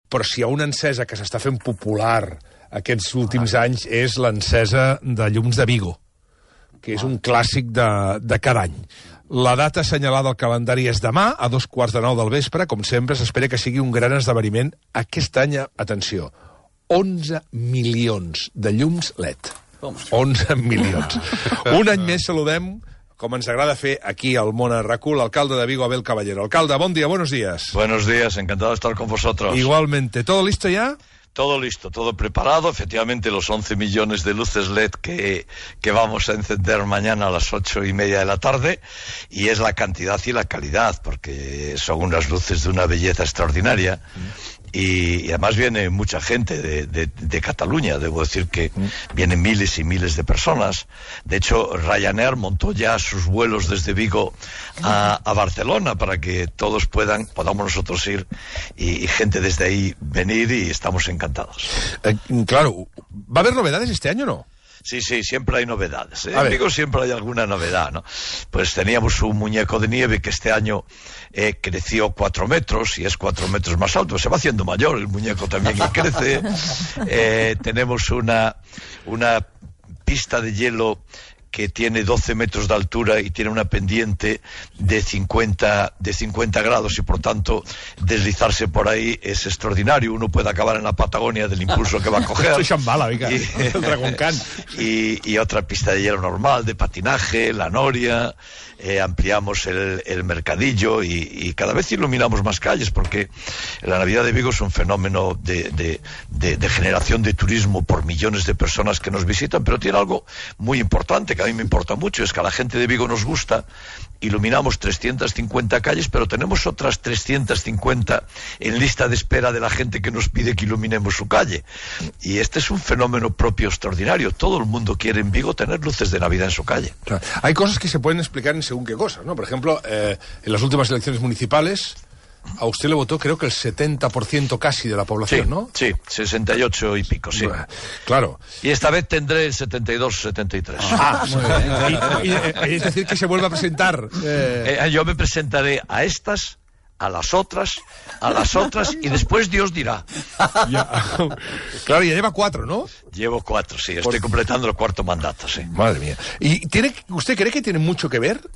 però si hi ha una encesa que s'està fent popular aquests últims anys és l'encesa de llums de Vigo, que és un clàssic de cada any. La data assenyalada al calendari és demà, a 8:45 del vespre. Com sempre, s'espera que sigui un gran esdeveniment. Aquest any, atenció, 11 milions de llums LED. 11 milions. Un any més saludem, com ens agrada fer aquí al Món a RAC1, l'alcalde de Vigo, Abel Caballero. Alcalde, bon dia, buenos días. Buenos días, encantado de estar con vosotros. Igualmente. ¿Todo listo ya? Todo listo, todo preparado. Efectivamente, los 11 millones de luces LED que vamos a encender mañana a las 8:30 de la tarde. Y es la cantidad y la calidad, porque son unas luces de una belleza extraordinaria. Y además viene mucha gente de Cataluña. Debo decir que vienen miles y miles de personas. De hecho, Ryanair montó ya sus vuelos desde Vigo a Barcelona para que todos podamos nosotros ir y gente desde ahí venir, y estamos encantados. Claro, ¿va a haber novedades este año o no? Sí, siempre hay novedades. En Vigo siempre hay alguna novedad, ¿no? Pues teníamos un muñeco de nieve que este año creció 4 metros y es 4 metros más alto. Se va haciendo mayor el muñeco también y crece. Tenemos una pista de hielo que tiene 12 metros de altura y tiene una pendiente de 50 grados, y por tanto deslizarse por ahí es extraordinario. Uno puede acabar en la Patagonia del impulso que va a coger. Estoy Shambhala, venga, el Dragon Khan. Y otra pista de hielo normal, de patinaje, la Noria. Ampliamos el mercadillo y cada vez iluminamos más calles, porque la Navidad de Vigo es un fenómeno de generación de turismo por millones de personas que nos visitan, pero tiene algo muy importante que a mí me importa mucho, es que a la gente de Vigo nos gusta. Iluminamos 350 calles, pero tenemos otras 350 en lista de espera de la gente que nos pide que iluminemos su calle. Y este es un fenómeno propio extraordinario. Todo el mundo quiere en Vigo tener luces de Navidad en su calle. Claro. Hay cosas que se pueden explicar en según qué cosas, ¿no? Por ejemplo, en las últimas elecciones municipales, a usted le votó creo que el 70% casi de la población, sí, ¿no? Sí, 68 y pico, sí. Claro. Y esta vez tendré el 72-73. Muy bien. Y es decir, que se vuelve a presentar. Yo me presentaré a estas, a las otras, y después Dios dirá. Claro, ya lleva 4, ¿no? Llevo 4, sí. Estoy completando el 4º mandato, sí. Madre mía. ¿Y usted cree que tiene mucho que ver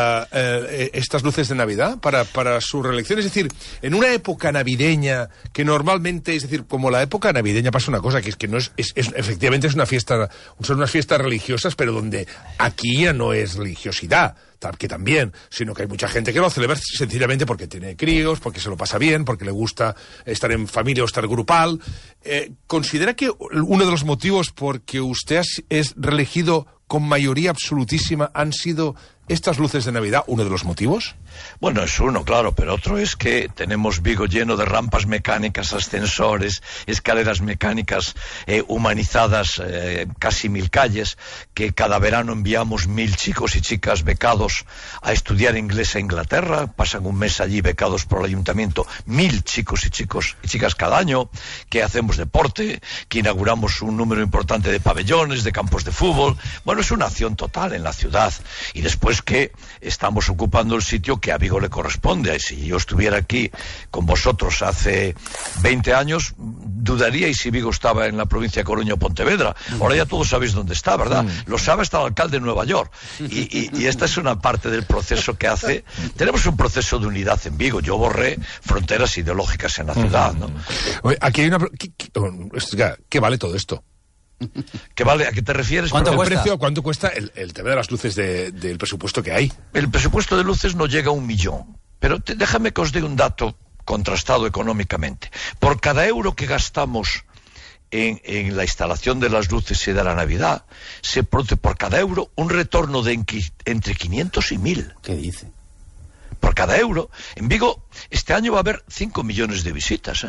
estas luces de Navidad para su reelección? Es decir, en una época navideña que normalmente, es decir, como la época navideña pasa una cosa, que es que no es efectivamente es una fiesta, son unas fiestas religiosas, pero donde aquí ya no es religiosidad, que también, sino que hay mucha gente que lo celebra sencillamente porque tiene críos, porque se lo pasa bien, porque le gusta estar en familia o estar grupal. ¿Considera que uno de los motivos por que usted es reelegido con mayoría absolutísima han sido estas luces de Navidad, uno de los motivos? Bueno, es uno, claro, pero otro es que tenemos Vigo lleno de rampas mecánicas, ascensores, escaleras mecánicas humanizadas, casi 1000 calles, que cada verano enviamos 1000 chicos y chicas becados a estudiar inglés a Inglaterra, pasan un mes allí becados por el ayuntamiento, 1000 chicos y chicas cada año, que hacemos deporte, que inauguramos un número importante de pabellones, de campos de fútbol. Bueno, es una acción total en la ciudad, y después que estamos ocupando el sitio que a Vigo le corresponde. Si yo estuviera aquí con vosotros hace 20 años, dudaríais si Vigo estaba en la provincia de Coruña o Pontevedra. Ahora ya todos sabéis dónde está, ¿verdad? Lo sabe hasta el alcalde de Nueva York. Y esta es una parte del proceso que hace. Tenemos un proceso de unidad en Vigo. Yo borré fronteras ideológicas en la ciudad, ¿no? Aquí hay una... ¿Qué vale todo esto? ¿Qué vale? ¿A qué te refieres? ¿Cuánto cuesta el tema de las luces del presupuesto que hay? El presupuesto de luces no llega a 1 millón. Pero déjame que os dé un dato contrastado económicamente. Por cada euro que gastamos en la instalación de las luces y de la Navidad, se produce por cada euro un retorno de entre 500 y 1000. ¿Qué dice? Por cada euro. En Vigo este año va a haber 5 millones de visitas,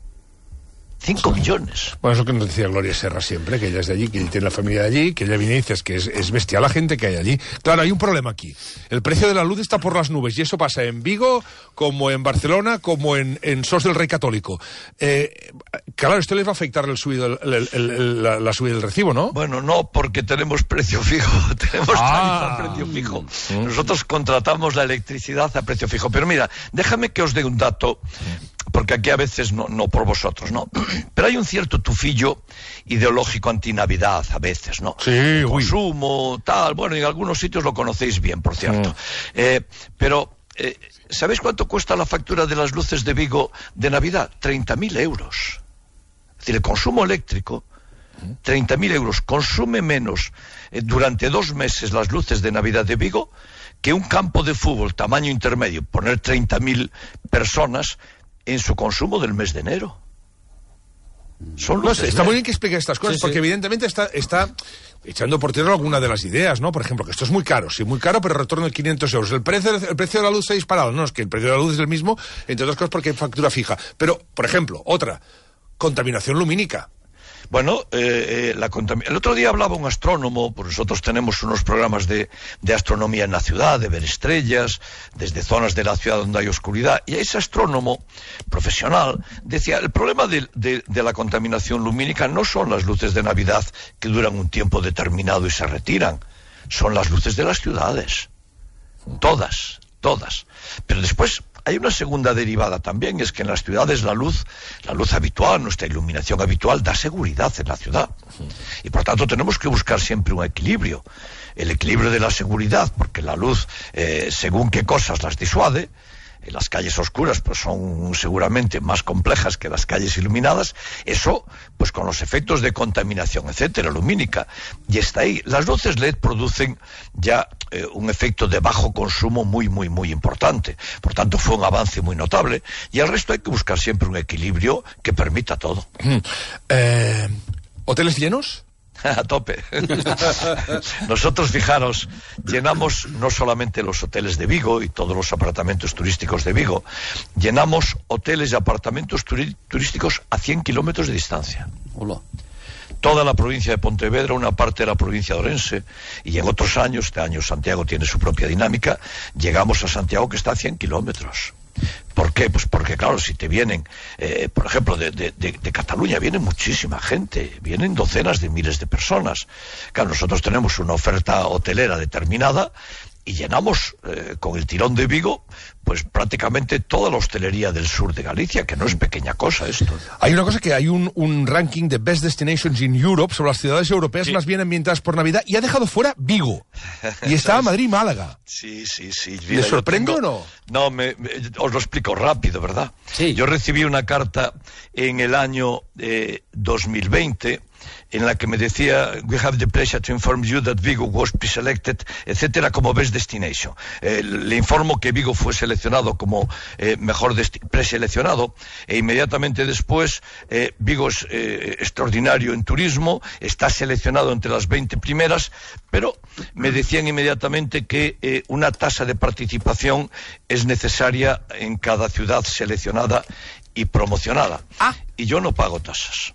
5 millones. Bueno, eso que nos decía Gloria Serra siempre, que ella es de allí, que ella tiene la familia de allí, que ella viene y dice que es bestial la gente que hay allí. Claro, hay un problema aquí. El precio de la luz está por las nubes, y eso pasa en Vigo, como en Barcelona, como en Sos del Rey Católico. Claro, esto les va a afectar la subida del recibo, ¿no? Bueno, no, porque tenemos precio fijo, tenemos tarifa a precio fijo. Nosotros contratamos la electricidad a precio fijo. Pero mira, déjame que os dé un dato porque aquí a veces no por vosotros, ¿no? Pero hay un cierto tufillo ideológico antinavidad a veces, ¿no? Sí, consumo, tal, bueno, en algunos sitios lo conocéis bien, por cierto. Pero, ¿sabéis cuánto cuesta la factura de las luces de Vigo de Navidad? 30.000 euros. Es decir, el consumo eléctrico, 30.000 euros, consume menos durante 2 meses las luces de Navidad de Vigo que un campo de fútbol tamaño intermedio, poner 30.000 personas en su consumo del mes de enero. Está muy bien que explique estas cosas, porque evidentemente está echando por tierra alguna de las ideas, ¿no? Por ejemplo, que esto es muy caro, pero retorno de 500 euros. El precio de la luz se ha disparado. No, es que el precio de la luz es el mismo, entre otras cosas porque hay factura fija. Pero, por ejemplo, otra, contaminación lumínica. Bueno, el otro día hablaba un astrónomo, pues nosotros tenemos unos programas de astronomía en la ciudad, de ver estrellas, desde zonas de la ciudad donde hay oscuridad, y ese astrónomo profesional decía, el problema de la contaminación lumínica no son las luces de Navidad que duran un tiempo determinado y se retiran, son las luces de las ciudades, todas. Pero después hay una segunda derivada también, es que en las ciudades la luz habitual, nuestra iluminación habitual, da seguridad en la ciudad. Y por tanto tenemos que buscar siempre un equilibrio. El equilibrio de la seguridad, porque la luz, según qué cosas las disuade. Las calles oscuras pues son seguramente más complejas que las calles iluminadas, eso pues con los efectos de contaminación, etcétera, lumínica, y está ahí. Las luces LED producen ya un efecto de bajo consumo muy importante, por tanto fue un avance muy notable, y el resto hay que buscar siempre un equilibrio que permita todo. ¿Hoteles llenos? A tope. Nosotros, fijaros, llenamos no solamente los hoteles de Vigo y todos los apartamentos turísticos de Vigo, llenamos hoteles y apartamentos turísticos a 100 kilómetros de distancia. Hola. Toda la provincia de Pontevedra, una parte de la provincia de Orense, y en otros años, este año Santiago tiene su propia dinámica, llegamos a Santiago que está a 100 kilómetros. ¿Por qué? Pues porque, claro, si te vienen, por ejemplo, de Cataluña viene muchísima gente, vienen docenas de miles de personas. Claro, nosotros tenemos una oferta hotelera determinada y llenamos con el tirón de Vigo pues prácticamente toda la hostelería del sur de Galicia, que no es pequeña cosa esto. Hay una cosa, que hay un ranking de Best Destinations in Europe sobre las ciudades europeas más bien ambientadas por Navidad, y ha dejado fuera Vigo. Y estaba Madrid y Málaga. Sí. Mira, ¿le sorprende o no? No, os lo explico rápido, ¿verdad? Sí. Yo recibí una carta en el año 2020 en la que me decía, we have the pleasure to inform you that Vigo was preselected, etcétera, como best destination. Le informo que Vigo fue seleccionado como mejor preseleccionado, e inmediatamente después Vigo es extraordinario en turismo, está seleccionado entre las 20 primeras, pero me decían inmediatamente que una tasa de participación es necesaria en cada ciudad seleccionada y promocionada. Y yo no pago tasas.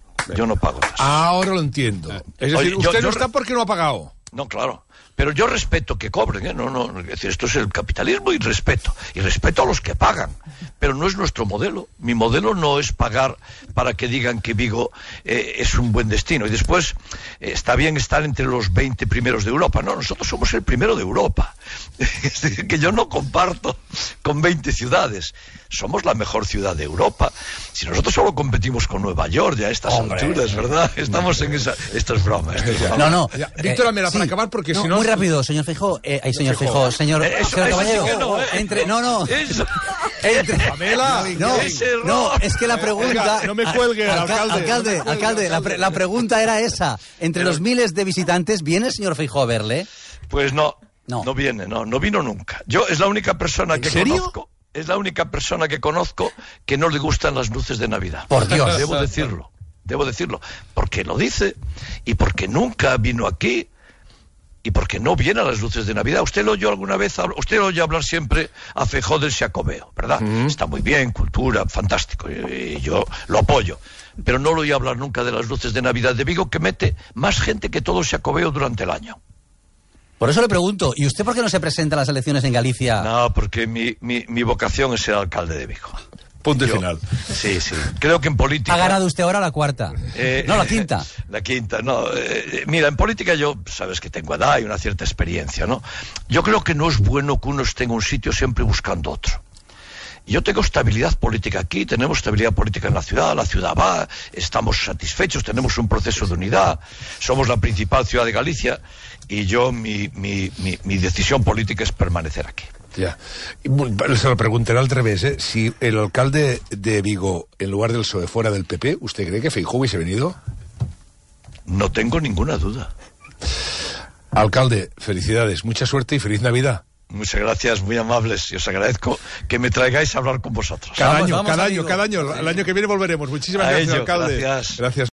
Ahora lo entiendo. Es decir, usted no está porque no ha pagado. No, claro. Pero yo respeto que cobren, ¿eh? No, es decir, esto es el capitalismo y respeto a los que pagan. Pero no es nuestro modelo. Mi modelo no es pagar para que digan que Vigo es un buen destino. Y después, está bien estar entre los 20 primeros de Europa. No, nosotros somos el primero de Europa. Es decir, que yo no comparto con 20 ciudades. Somos la mejor ciudad de Europa. Si nosotros solo competimos con Nueva York ya a estas alturas, ¿verdad? Estamos en esa... Esto es broma. No. Víctor Amela, para acabar, porque si no... Muy rápido, señor Feijóo. Señor Feijóo, señor Caballero. Entre... No. Entre... Amela. No, es que la pregunta... Oiga, no me cuelgue, alcalde. La pregunta era esa. Entre los miles de visitantes, ¿viene el señor Feijóo a verle? Pues no viene, no vino nunca. Yo es la única persona que conozco... Es la única persona que conozco que no le gustan las luces de Navidad. Por Dios. Debo decirlo. Porque lo dice y porque nunca vino aquí y porque no viene a las luces de Navidad. Usted lo oyó alguna vez, usted lo oyó hablar siempre a Feijóo del Xacobeo, ¿verdad? Está muy bien, cultura, fantástico, y yo lo apoyo. Pero no lo oyó hablar nunca de las luces de Navidad de Vigo, que mete más gente que todo el Xacobeo durante el año. Por eso le pregunto, ¿y usted por qué no se presenta a las elecciones en Galicia? No, porque mi vocación es ser alcalde de Vigo. Punto final. Sí. Creo que en política... Ha ganado usted ahora la cuarta. No, la quinta. La quinta, no. Mira, en política yo, sabes que tengo edad y una cierta experiencia, ¿no? Yo creo que no es bueno que uno esté en un sitio siempre buscando otro. Yo tengo estabilidad política aquí, tenemos estabilidad política en la ciudad va, estamos satisfechos, tenemos un proceso de unidad, somos la principal ciudad de Galicia y yo, mi decisión política es permanecer aquí. Ya. Se lo preguntaré al revés, ¿eh? Si el alcalde de Vigo, en lugar del PSOE, fuera del PP, ¿usted cree que Feijóo hubiese venido? No tengo ninguna duda. Alcalde, felicidades, mucha suerte y feliz Navidad. Muchas gracias, muy amables, y os agradezco que me traigáis a habbar con vosotros. Cada año, el año que viene volveremos. Muchísimas gracias, alcalde. Gracias. Gracias.